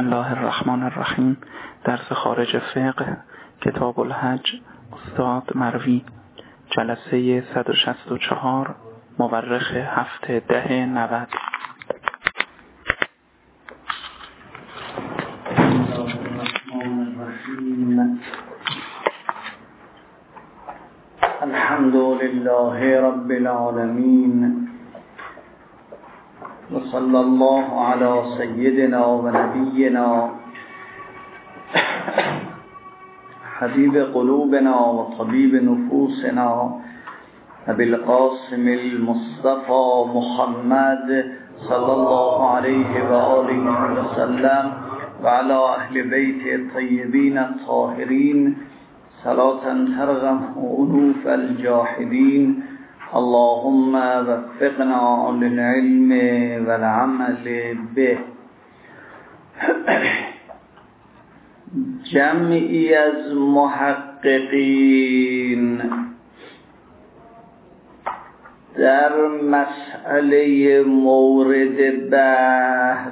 الله الرحمن الرحیم. درس خارج فقه، کتاب الحج، استاد مروی، جلسه 164، مورخ 7/10/90. الحمد لله رب العالمين وصلى الله على سيدنا ونبينا حبيب قلوبنا وطبيب نفوسنا أبي القاسم المصطفى محمد صلى الله عليه وآله وسلم وعلى أهل بيته الطيبين الطاهرين صلاة ترغم أنوف الجاحدين. اللهم وفقنا للعلم والعمل به. جمعی از محققین در مسئله مورد بحث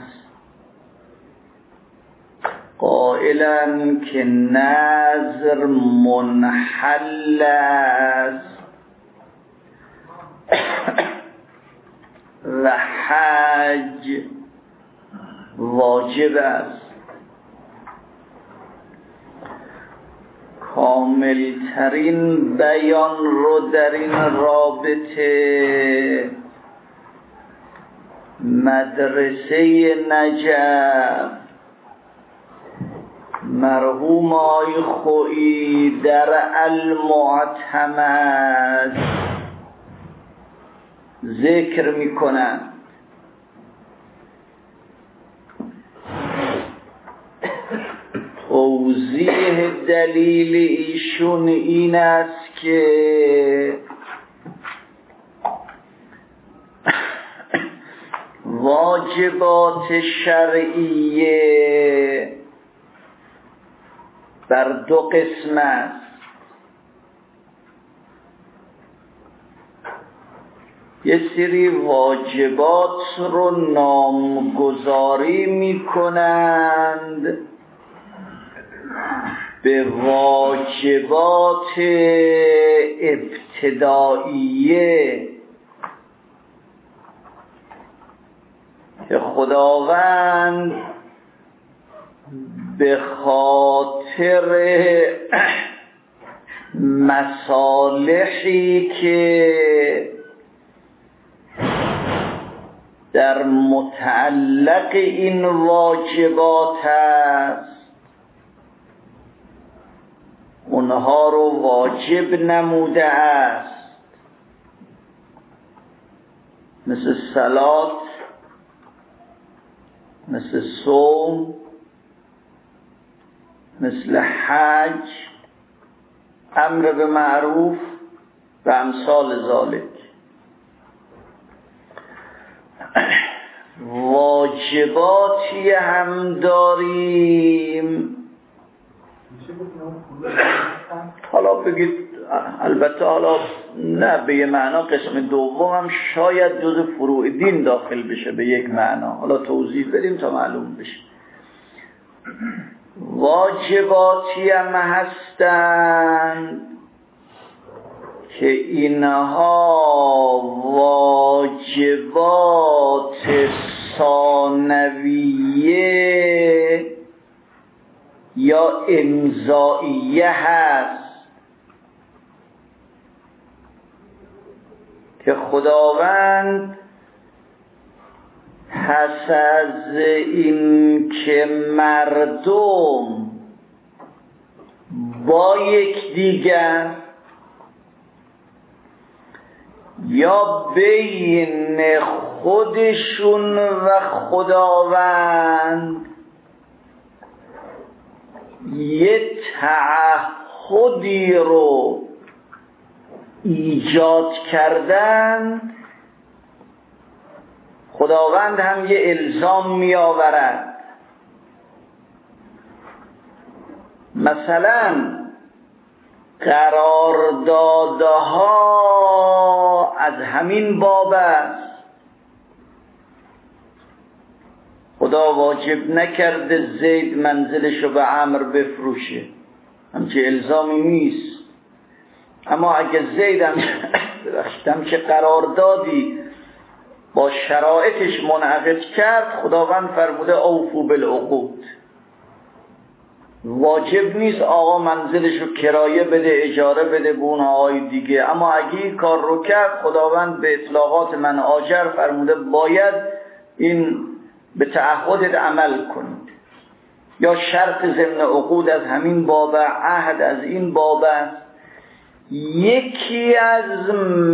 قائلن که نذر منحل است و حج واجب است. کاملترین بیان رو در این رابطه مدرسه نجف مرحوم آی خویی در المعتمد ذکر میکنن. توضیح دلیل ایشون این است که واجبات شرعیه بر دو قسم است. یه سری واجبات رو نامگذاری میکنند به واجبات ابتدائیه که خداوند به خاطر مصالحی که در متعلق این واجبات است اونها رو واجب نموده است، مثل صلات، مثل صوم، مثل حج، امر به معروف و امثال ذالک. واجباتی هم داریم، حالا بگید البته حالا نه به یه معنا قسم دوم هم شاید جز فروع دین داخل بشه به یک معنا، حالا توضیح بدیم تا معلوم بشه. واجباتی هم هستند که اینها واجبات ثانویه یا امضائیه هست که خداوند پس از این که مردم با یکدیگر یا بین خودشون و خداوند یه تعهدی رو ایجاد کردن، خداوند هم یه الزام می آورد. مثلا قراردادها از همین باب است. خدا واجب نکرده زید منزلشو به عمرو بفروشه، همچه الزامی نیست. اما اگه زید هم که قراردادی با شرایطش منعقد کرد، خداوند فرموده اوفو بالعقود، واجب نیست آقا منزلشو کرایه بده، اجاره بده به اون آقای دیگه. اما اگه این کار رو کرد، خداوند به اطلاقات من آجر فرموده باید این به تعهدت عمل کنید. یا شرط ضمن عقود از همین باب، عهد از این باب است. یکی از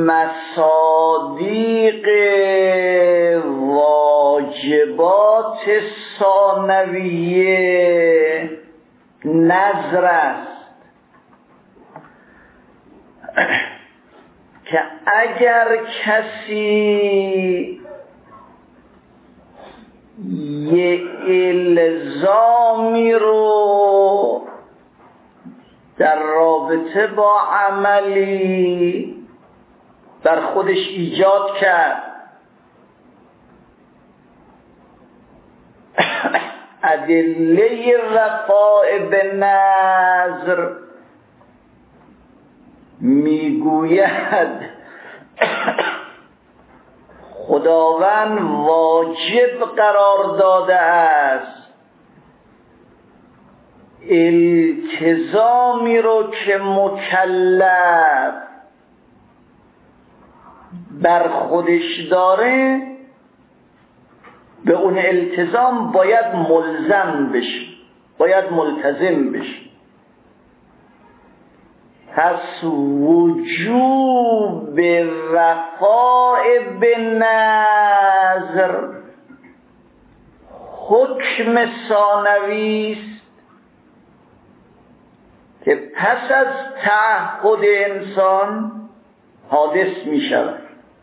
مصادیق واجبات ثانویه نذر است که اگر کسی یه الزامی رو در رابطه با عملی در خودش ایجاد کرد، ادله وفاء به نذر میگوید خداوند واجب قرار داده است التزامی رو که مکلف بر خودش داره، به اون التزام باید ملزم بشه، باید ملتزم بشه. پس وجوب وفاء به نذر حکم ثانوی است که پس از تعهد انسان حادث می شود.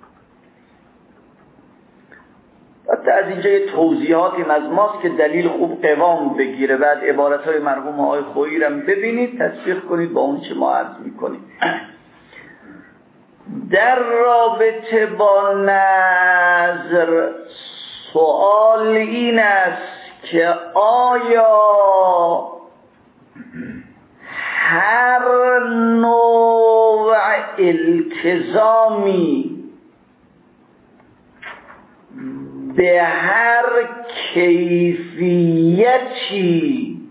حتی از اینجا یه توضیحاتی از ماست که دلیل خوب قوام بگیره. بعد عبارتهای مرحوم آقای خویی رو ببینید، تطبیق کنید با اون چه ما عرض میکنیم. در رابطه با نذر سوال این است که آیا هر نوع التزامی به هر کیفیتی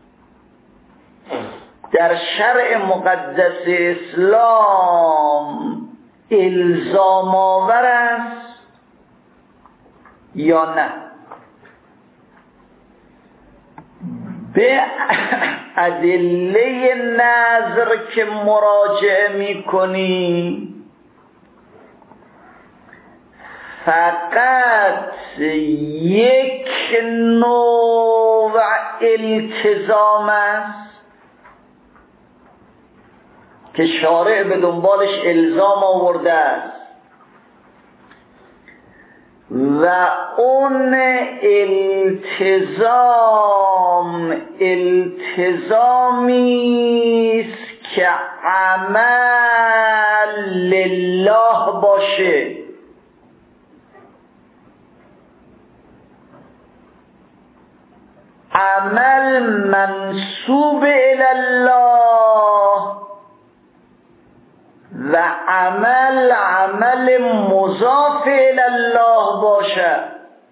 در شرع مقدس اسلام الزام آور است یا نه؟ به ادله نذر که مراجعه می‌کنی فقط یک نوع التزام است که شارع به دنبالش الزام آورده است و اون التزامی است که عمل لله باشه. عمل منسوب الی الله و عمل مضاف الی الله باشد.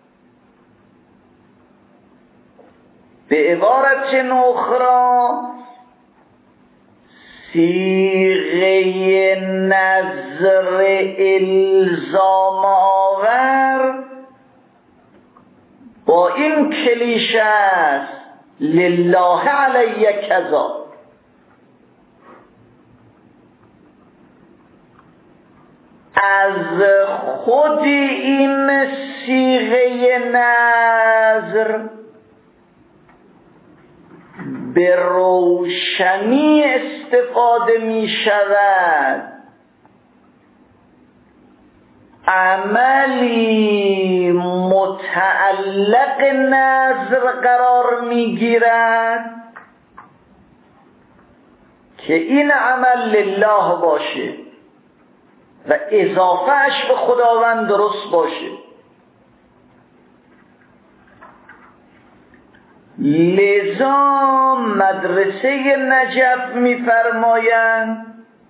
به عبارت اخرى صیغه نذر الزام آور با این کلیشه است لله علی کذا. از خود این صیغه نذر به روشنی استفاده می شود عملی متعلق نذر قرار می گیرد که این عمل لله باشه و اضافهش به خداوند درست باشه. لذا مدرسه نجف میفرمایند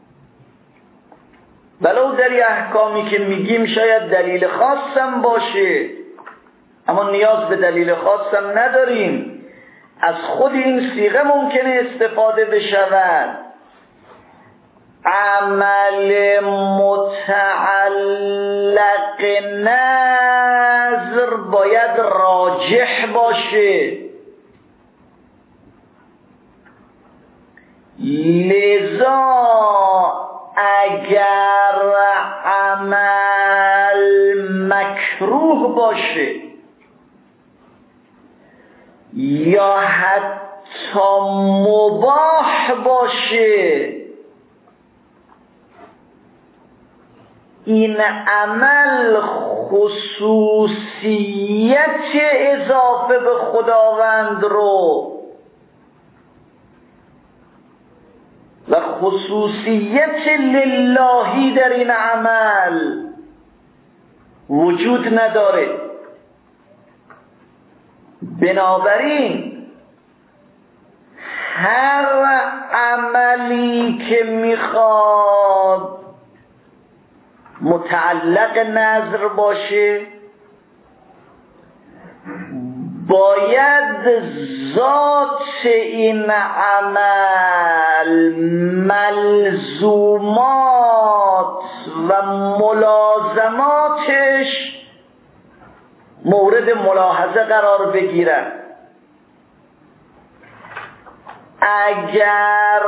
ولو در احکامی که میگیم شاید دلیل خاصم باشه، اما نیاز به دلیل خاصم نداریم، از خود این صیغه ممکنه استفاده بشود. عمل متعلق نظر باید راجح باشه، لذا اگر عمل مکروه باشه یا حتی مباح باشه، این عمل خصوصیت اضافه به خداوند رو و خصوصیت للهی در این عمل وجود نداره. بنابراین هر عملی که میخواد متعلق نظر باشه باید ذات این عمل، ملزومات و ملازماتش مورد ملاحظه قرار بگیرد. اگر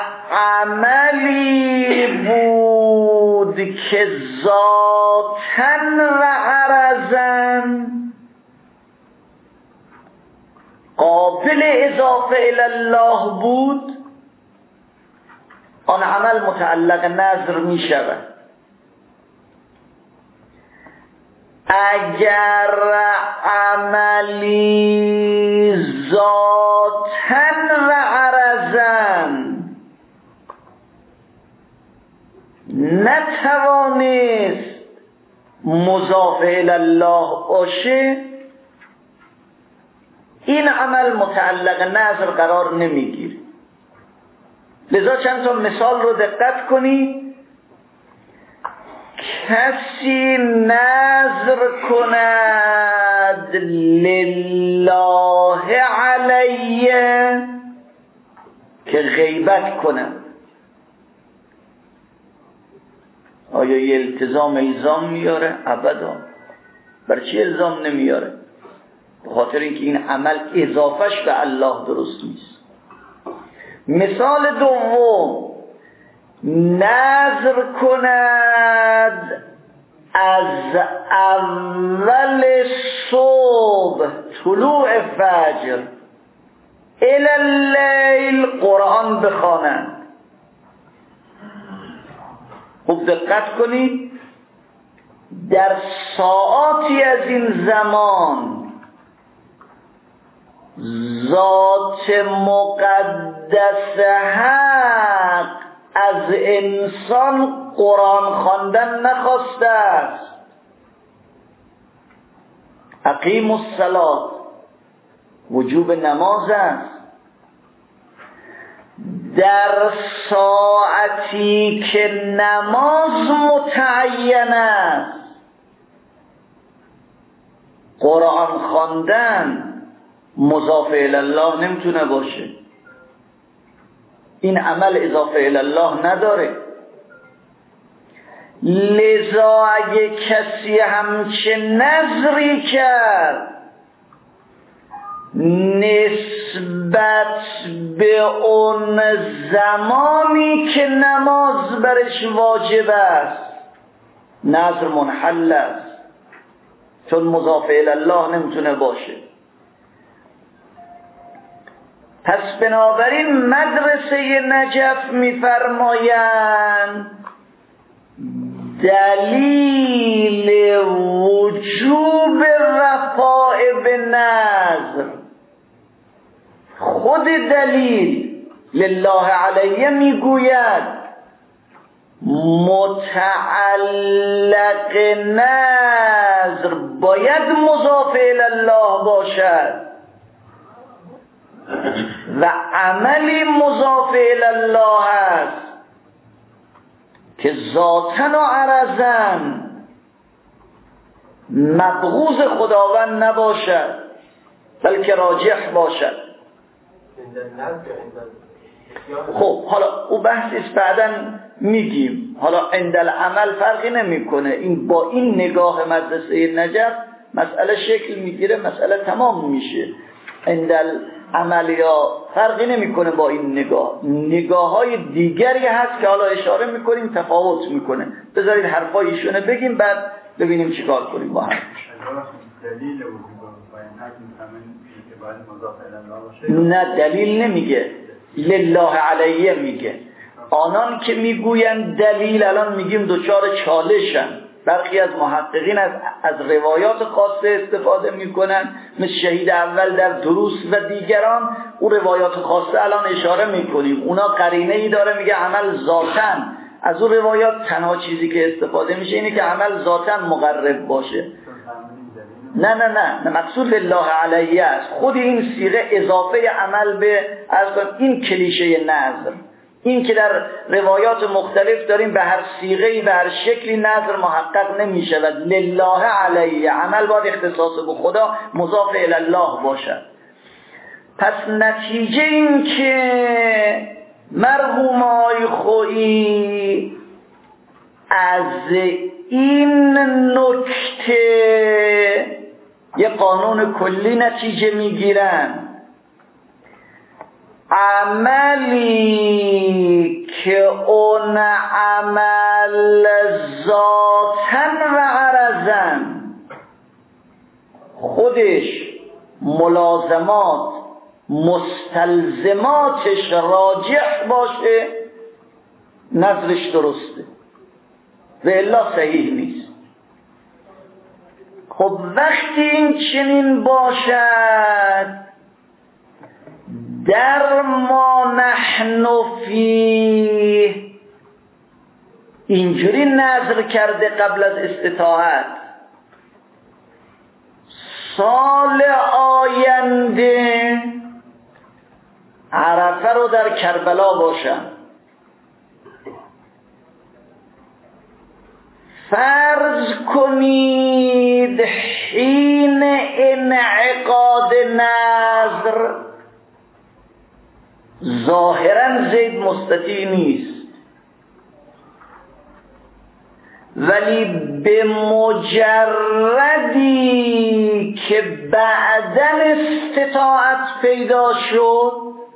عملی بود که ذاتاً و عرضاً قابل اضافه الله بود، آن عمل متعلق نظر می شود. اگر عملی ذاتاً و عرضاً نتوانست مضاف الی الله باشه، این عمل متعلق نظر قرار نمیگیره. لذا چند تا مثال رو دقت کنید. کسی نظر کند لله علیه که غیبت کند، آیا یه الزام میاره؟ ابدا. برای چی الزام نمیاره؟ به خاطر اینکه این عمل اضافهش به الله درست نیست. مثال دوم، نظر کند از اول صبح طلوع فجر الی اللیل قرآن بخواند. خوب دقت کنید، در ساعاتی از این زمان ذات مقدس حق از انسان قرآن خواندن نخواسته است. اقیم الصلاة وجوب نماز است. در ساعتی که نماز متعین است قرآن خواندن مضاف الی الله نمیتونه باشه. این عمل اضافه الی الله نداره. لذا اگه کسی همچه نظری کرد نسبت به اون زمانی که نماز برش واجب است، نظر منحل است، چون مضاف الی الله نمیتونه باشه. پس بنابراین مدرسه نجف میفرمایند دلیل وجوب وفاء به نظر، خود دلیل لله علیه میگوید متعلق نظر باید مضاف الی الله باشد. و عملی مضاف الی الله است که ذاتن و عرضن مبغوض خداوند نباشد بلکه راجح باشد. خب حالا او بحثیست بعداً میگیم. حالا عند العمل فرقی نمیکنه، این با این نگاه مدرسه نجف مسئله شکل میگیره، مسئله تمام میشه. عند العمل یا فرقی نمیکنه با این نگاه های دیگری هست که حالا اشاره میکنیم تفاوت میکنه. بذارید حرفای ایشونه بگیم بعد ببینیم چیکار کنیم با هم. نه دلیل نمیگه، لله علیه میگه. آنان که میگویند دلیل، الان میگیم دوچار چالشن. برخی از محققین از روایات خاصه استفاده میکنن، مثل شهید اول در دروس و دیگران. او روایات خاصه الان اشاره میکنیم، اونا قرینه ای داره میگه عمل ذاتن. از اون روایات تنها چیزی که استفاده میشه اینه که عمل ذاتن مقرب باشه. نه مقصود لله علیه است. خود این صیغه اضافه عمل به این کلیشه نظر، این که در روایات مختلف داریم به هر صیغه‌ای به هر شکلی نظر محقق نمیشه و لله علیه عمل باید اختصاص به خدا مضاف الی الله باشد. پس نتیجه این که مرحوم آی خویی از این نکته یه قانون کلی نتیجه میگیرن. عملی که اون عمل ذاتن و عرضن خودش ملازمات مستلزماتش راجح باشه نظرش درسته و الا صحیح نیست. خب وقتی این چنین باشد در ما نحن فیه اینجوری نظر کرده قبل از استطاعت سال آینده عرفه رو در کربلا باشن. فرض کنید حین انعقاد نظر ظاهرا زید مستطیع نیست، ولی به مجردی که بعدن استطاعت پیدا شد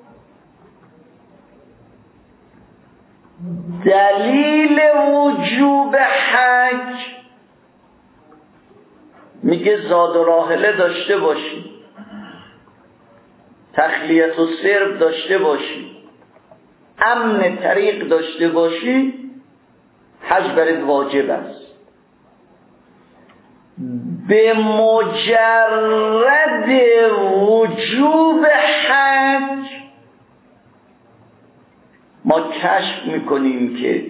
دلیل وجوب حج میگه زاد و راحله داشته باشی، تخلیت و سرب داشته باشی، امن طریق داشته باشی، حج برات واجب است. به مجرد وجوب حج ما کشف میکنیم که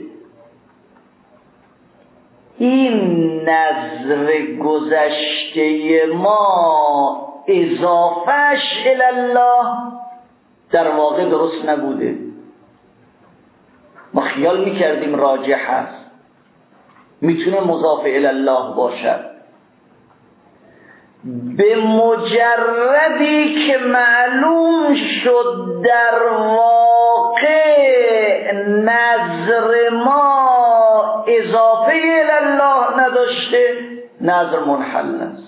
این نظر گذشته ما اضافهش الله در واقع درست نبوده. ما خیال میکردیم راجح هست، میتونه مضاف الله باشد. به مجردی که معلوم شد در واقع نظر ما اضافه الله نداشته، نظر منحل است،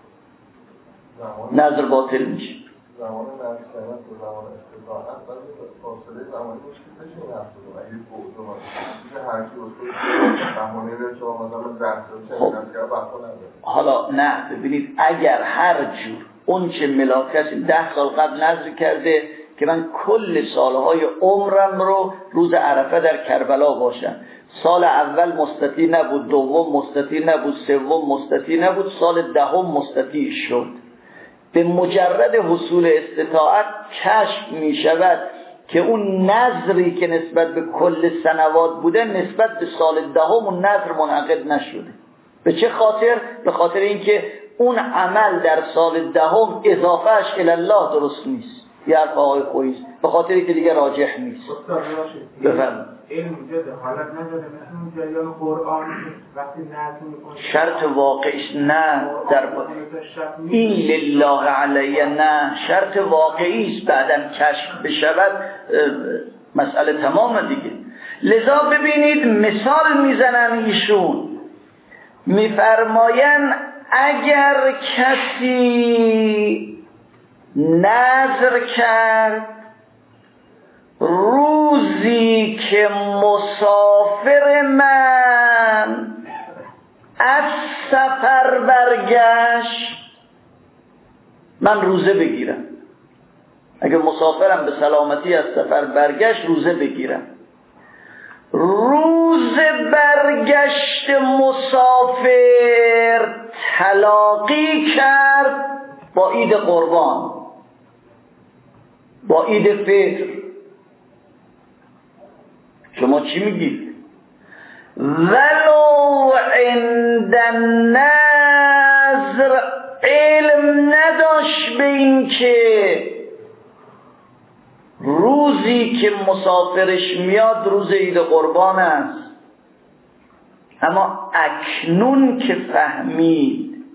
نظر باطل میشه. زمان نفسیانت و زمان استطاعت ولی فاصله زمانی مشکل بشه این افزاده و اگه بوده باشه هرکی اصول زمانی رو شما مثلا درسته چه نفسیانت بحثا نداره. حالا نه ببینید اگر هر جور اون چه ملاکسی 10 سال قبل نظر کرده که من کل سالهای عمرم رو روز عرفه در کربلا باشم، سال اول مستطیع نبود، دوم مستطیع نبود، سوم مستطیع نبود، سال دهم مستطیع شد. به مجرد حصول استطاعت کشف می شود که اون نظری که نسبت به کل سنوات بوده نسبت به سال دهم اون نظر منعقد نشده. به چه خاطر؟ به خاطر اینکه اون عمل در سال دهم اضافهش الی الله درست نیست. یه حرف آقای خویی به خاطری که دیگه راجح نیست. بفرمایید. علم اینجا دخالت نداره مثل اون جریان قرآن وقتی نظم میکنه شرط واقعیش نه در این لله علیه نه شرط واقعی است بعداً کشف بشود مسئله تمام دیگه. لذا ببینید مثال میزنن ایشون میفرماین اگر کسی نذر کرد روزی که مسافر من از سفر برگشت من روزه بگیرم، اگر مسافرم به سلامتی از سفر برگشت روزه بگیرم. روز برگشت مسافر تلاقی کرد با عید قربان، با عید فطر. شما چی میگید؟ ولو عند النذر علم نداشت به این که روزی که مسافرش میاد روز عید قربان است، اما اکنون که فهمید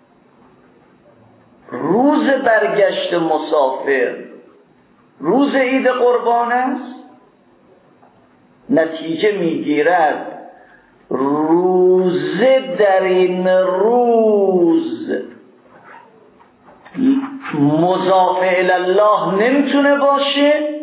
روز برگشت مسافر روز عید قربان است، نتیجه میگیرد روزه در این روز مضاف الی الله نمیتونه باشه،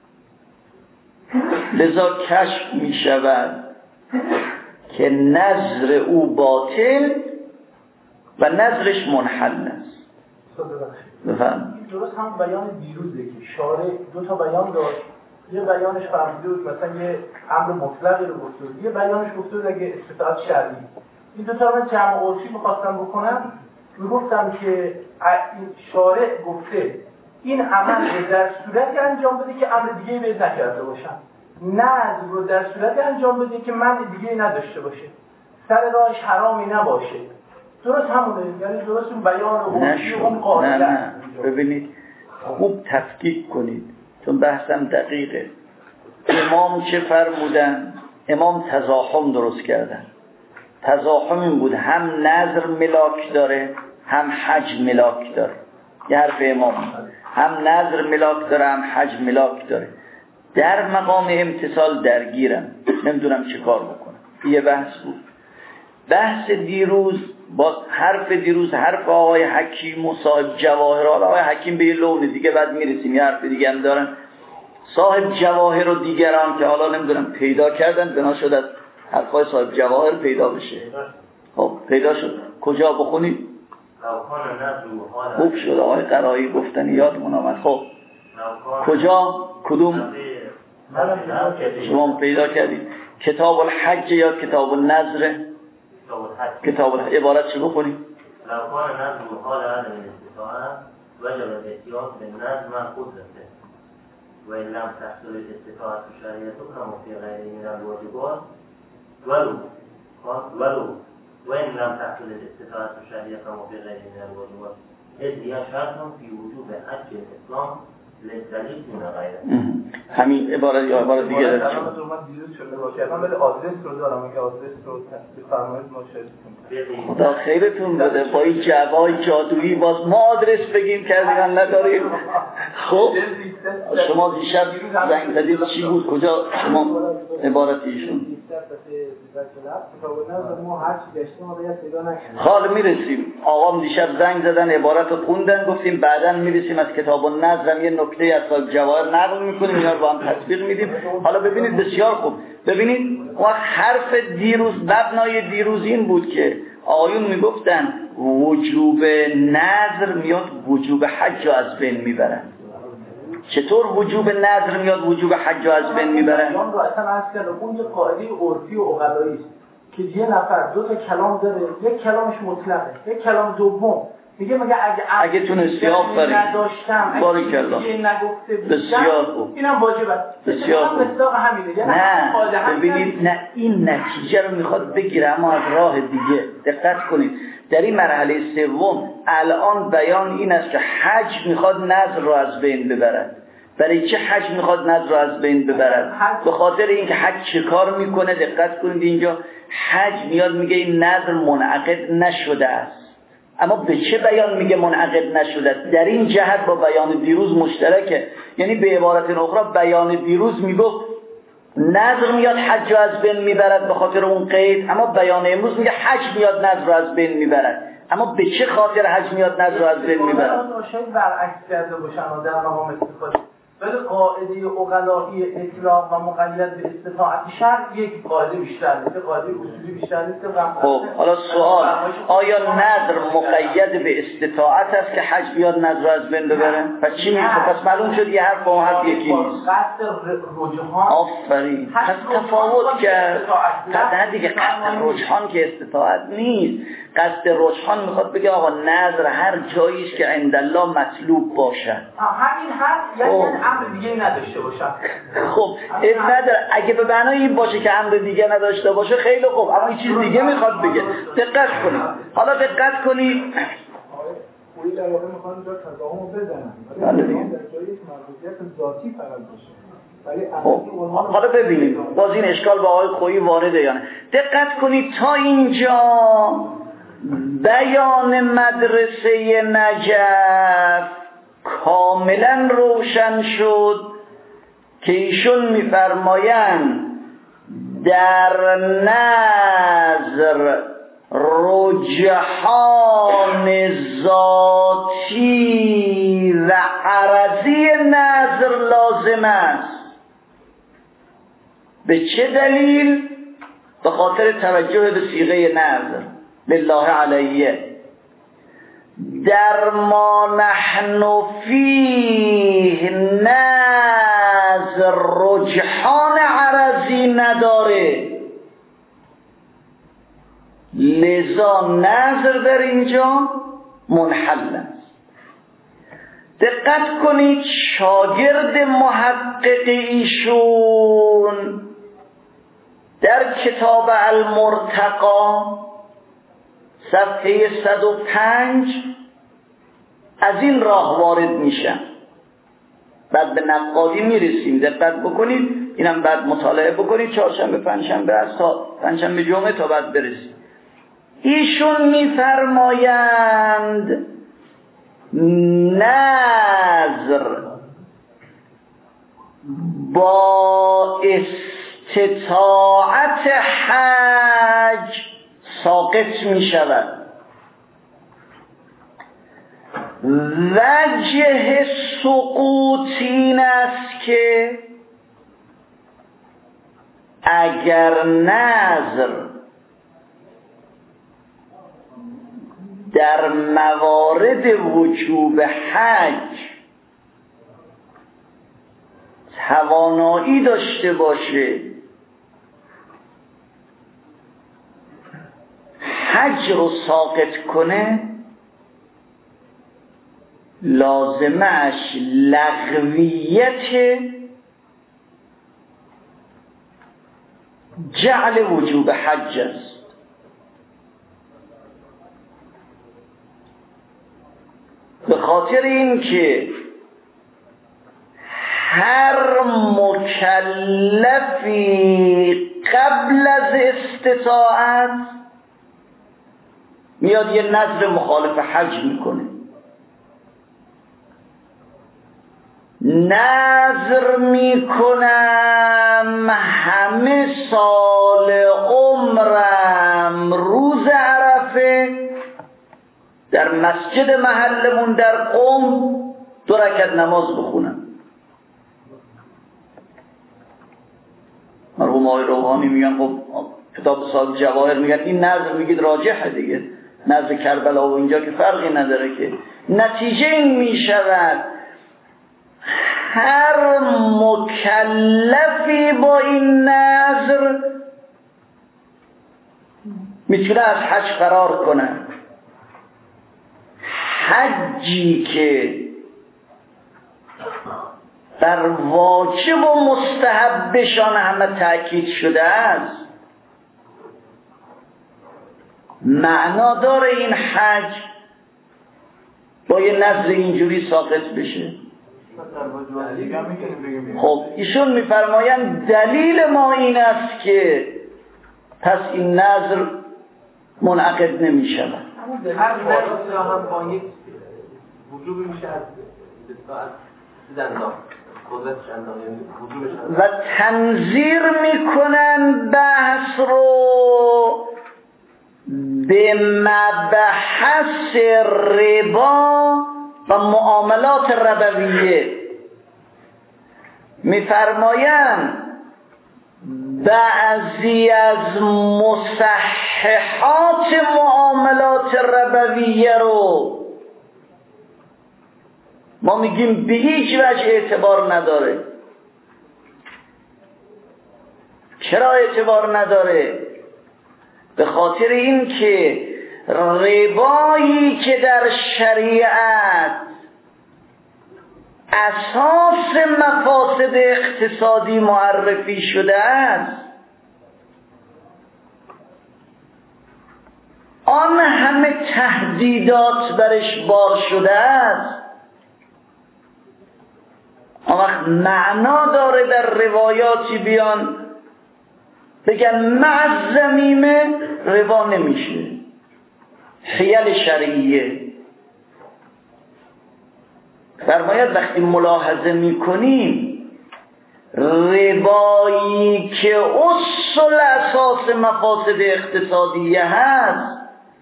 لذا کشف میشود که نذر او باطل و نذرش منحل است. بفهم درست هم بیان دیروزه که شارع دو تا بیان داشت، یه بیانش فرموده بود مثلا یه امر مطلقی رو گفته بود، یه بیانش گفته بود اگه استطاعت شرعی. این دو تا من جمع قرشی می‌خواستم بکنم، میگفتم که این شارع گفته این عمل رو در صورتی انجام بده که امر دیگه بهت نکرده باشم، نذر رو در صورتی انجام بده که من دیگه نداشته باشه، سر راهش حرامی نباشه. درست همونه، یعنی درست اون بیان اون قاعده. نه ببینید خوب تفکیک کنید چون بحثم دقیقه. امام چه فرمودن؟ امام تزاحم درست کردن. تزاحم این بود هم نذر ملاک داره هم حج ملاک داره. یه حرف امام هم نذر ملاک داره هم حج ملاک داره. در مقام امتثال درگیرم، نمیدونم چه کار بکنم. یه بحث بود. بحث دیروز با حرف دیروز حرف آقای حکیم و صاحب جواهر، آقای حکیم به یه لون دیگه بعد میرسیم، یه حرف دیگه هم دارن. صاحب جواهر و دیگران که حالا نمیدونم پیدا کردن، بنا شد از حرفای صاحب جواهر پیدا بشه. خب پیدا شد، کجا بخونید؟ خوب شد آقای قرایی گفتن یادمون آمد. خب کجا؟ کدوم؟ شما پیدا کردید؟ کتاب الحج یا کتاب النذر؟ کتاب الحج. عبارت چه بخونید؟ لو كان النذر حال عدم الاستطاعة وجب الاتيان بالنذر مع قدرته وإن لم تحصل الاستطاعة الشرعية تكرم في غيره من الواجبات ولو وإن لم تحصل الاستطاعة الشرعية تكرم في غيره من الواجبات إذ هي شرط في وجوب حج الإسلام للدلیل من غیره. همین عبارت یا عبارت دیگه داره. من دیروز شده باشه. من آدرس رو دارم که آدرس رو بفرمایید ما شد. خدا خیرتون بده. با این جوای جادویی باز ما آدرس بگیم کردیم نداریم. خب شما دیشب زنگ زدید چی بود؟ کجا شما عبارت ایشون؟ حالا میرسیم. آقام دیشب زنگ زدن عبارت رو خوندن، گفتیم بعداً میرسیم از کتاب النذر یه نکته از صاحب جواهر نقل میکنیم، اینا رو با هم تطبیق میدیم. حالا ببینید بسیار خوب. ببینید وقت حرف دیروز مبنای دیروز این بود که آقایون میگفتن وجوب نذر میاد وجوب حج رو از بین میبرن. چطور وجوب نذر میاد وجوب حج رو از بین میبرن؟ اون رو اصلا عرض کردم اون یه قاعده عرفی و عقلایی است که یه نفر دو تا کلام داره، یک کلامش مطلقه، یک کلام دوم میگه مگه اگه تونستی آفرین نداشتم باریکلا نگفته بودم بسیار خوب اینم واجبه بسیار خوب مصداق همینه. نه ببینید نه این نتیجه رو میخواد بگیره اما از راه دیگه. دقت کنید در این مرحله سوم الان بیان این است که حج میخواد نذر رو از بین ببرد. برای چه حج میخواد نذر رو از بین ببرد؟ به خاطر اینکه حج چه کار میکنه. دقت کنید اینجا حج میاد میگه این نذر منعقد نشده است. اما به چه بیان میگه منعقد نشده است؟ در این جهت با بیان دیروز مشترکه. یعنی به عبارت اخرى بیان دیروز میگفت نذر میاد حج رو از بین میبرد به خاطر اون قید، اما بیان امروز میگه حج میاد نذر رو از بین میبرد. اما به چه خاطر حج میاد نذر رو از بین میبرد؟ شاید برعکس کرده باشن در مقام استفاده. ولی قاعده عقلایی اطلاق و مقید به استطاعت شرع یک قاعده بیشتر نیست، قاعده اصولی بیشتر نیست. خب حالا سوال آیا نذر مقید به استطاعت است که حج بیاد نذر رو از بین ببره؟ پس چی میشه؟ پس معلوم شد یه حرف با اون حرف یکی نیست. قصد رجحان آفرین. پس تفاوت کرد. نه دیگه قصد رجحان که استطاعت نیست. قصد رجحان میخواد بگه آقا نذر هر جاییش که عند الله مطلوب باشه. همین حرف یعنی امر دیگه نداشته باشه. خب این نداره. اگه به معنای این باشه که امر دیگه نداشته باشه خیلی خوب، اما این چیز دیگه میخواد بگه. دقت کنید. حالا دقت کنید. اولی در واقع میخوان جا تضاهم بزنن. ولی در جایی مربوطیت ذاتی فقط باشه. حالا ببینید باز این اشکال با آقای خویی وارده یا نه. دقت کنید تا اینجا بیان مدرسه نجف کاملا روشن شد که ایشون میفرمایند در نظر رجحان ذاتی و عرضی نظر لازم است. به چه دلیل؟ به خاطر توجه به صیغه نظر لله علیه. در ما نحن فیه نظر رجحان عرضی نداره، لذا نظر در اینجا منحل است. دقت کنید شاگرد محقق ایشون در کتاب المرتقا صفحه 105 از این راه وارد میشن. بعد به نقادی میرسیم. دقت بکنید اینم بعد مطالعه بکنید چهارشنبه پنجشنبه است تا پنجشنبه جمعه تا بعد برسیم. ایشون میفرمایند نظر با استطاعت حج ساقط می شود. وجه سقوط این است که اگر نظر در موارد وجوب حج توانایی داشته باشه حج رو ساقط کنه، لازمش لغویت جعل وجوب حج است. به خاطر این که هر مکلفی قبل از استطاعت میاد یه نظر مخالف حج میکنه. نظر میکنم همه سال عمرم روز عرفه در مسجد محلمون در قم 2 رکعت نماز بخونم. مرحوم آقای روحانی میگن خب کتاب صاحب جواهر میگن این نظر میگید راجحه دیگه، نظر کربلا و اینجا که فرقی نداره که. نتیجه این میشود هر مکلفی با این نظر میتونه از حج فرار کنه. حجی که در واجب و مستحبشان همه تأکید شده است، معنا داره این حج با یه نظر اینجوری ساقط بشه؟ خب ایشون میفرمایند دلیل ما این است که پس این نظر منعقد نمی شود. هر نظر هم با یک وجوبی میشه از زندان و تنظیر میکنن بحث رو به مبحث ربا و معاملات ربویه. میفرمایند بعضی از مصححات معاملات ربویه رو ما میگیم به هیچ وجه اعتبار نداره. چرا اعتبار نداره؟ به خاطر این که ربایی که در شریعت اساس مفاسد اقتصادی معرفی شده است، آن همه تهدیدات برش بار شده است، آن وقت معنا داره در روایاتی بیان بگن مع ذمیمه ربا نمیشه، حیل شرعیه. فرماید وقتی ملاحظه میکنیم ربایی که اصل اساس مفاسد اقتصادیه هست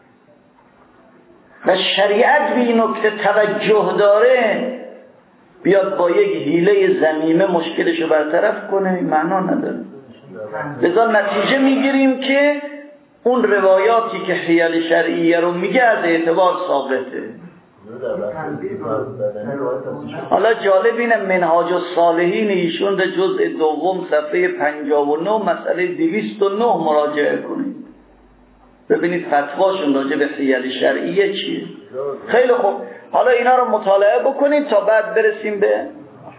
و شریعت به این نکته توجه داره، بیاد با یک حیله ذمیمه مشکلشو برطرف کنه، معنا نداره. لذا نتیجه میگیریم که اون روایاتی که حیل شرعیه رو میگه از اعتبار ثابته. حالا جالب اینه منهاج الصالحین ایشون در جزء دوم صفحه 59 مسئله 209 مراجعه کنید، ببینید فتواشون راجع به حیل شرعیه چیه. خیلی خوب، حالا اینا رو مطالعه بکنید تا بعد برسیم به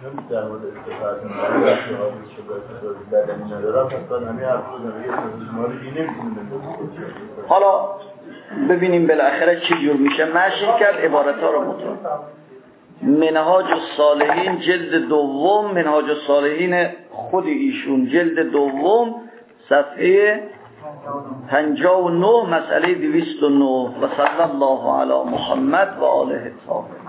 حالا ببینیم بالاخره چه جور میشه. مشی کرد عبارت ها رو مطالعه. منهاج الصالحین جلد دوم، منهاج الصالحین خود ایشون جلد دوم صفحه 59 مسئله 209. و صلی الله علی محمد و آله الطاهرین.